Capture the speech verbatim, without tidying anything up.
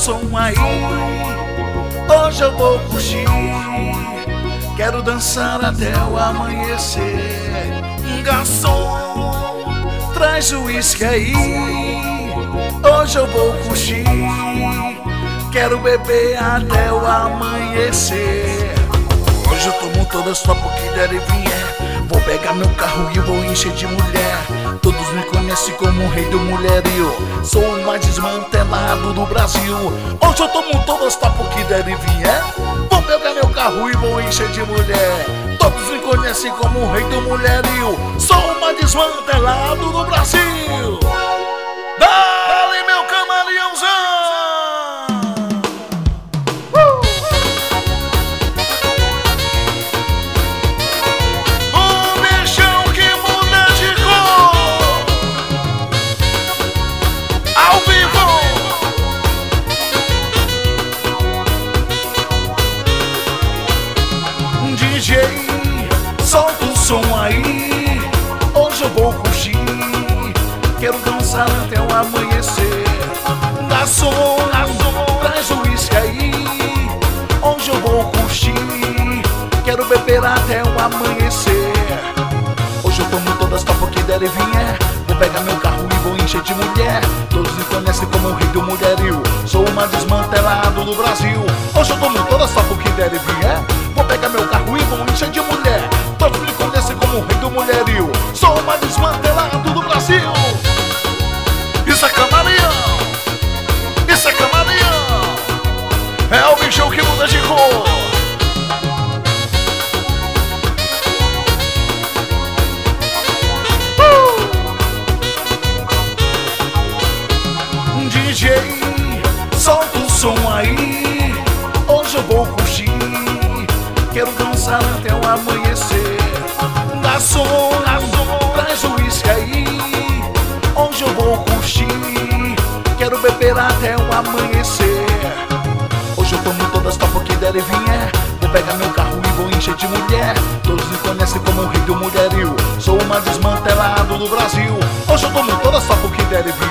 som aí, hoje eu vou curtir. Quero dançar até o amanhecer. Garçom, traz o uísque aí, hoje eu vou curtir. Quero beber até o amanhecer. Hoje eu tomo todas só porque der e vier. Vou pegar meu carro e vou encher de mulher. Todos me conhecem como o rei do mulherio. Sou o mais desmantelado do Brasil. Hoje eu tomo todas só porque der e vier. Vou pegar meu carro e vou encher de mulher. Todos me conhecem como o rei do mulherio. Sou o mais desmantelado do Brasil. Dale, meu camaleãozão! D J, solta o som aí, hoje eu vou curtir. Quero dançar até o amanhecer. Garçom, traz o uísque aí, hoje eu vou curtir. Quero beber até o amanhecer. Hoje eu tomo todas só porque der e vier. Vou pegar meu carro e vou encher de mulher. Todos me conhecem como o rei do mulherio. Sou o mais desmantelado do Brasil. Hoje eu tomo todas só porque der e vier. Vou pegar meu carro e vou encher de mulher. Todos me conhecem como o rei do mulherio. Sou o mais desmantelado do Brasil. Isso é camaleão, isso é camaleão. É o bichão que muda de cor. uh! D J, solta o som aí, hoje eu vou curtir. Quero dançar até o amanhecer. Garçom, traz o uísque aí, hoje eu vou curtir. Quero beber até o amanhecer. Hoje eu tomo todas só porque der e vier. Vou pegar meu carro e vou encher de mulher. Todos me conhecem como o rei do mulherio. Sou o mais desmantelado do Brasil. Hoje eu tomo todas só porque der e vier.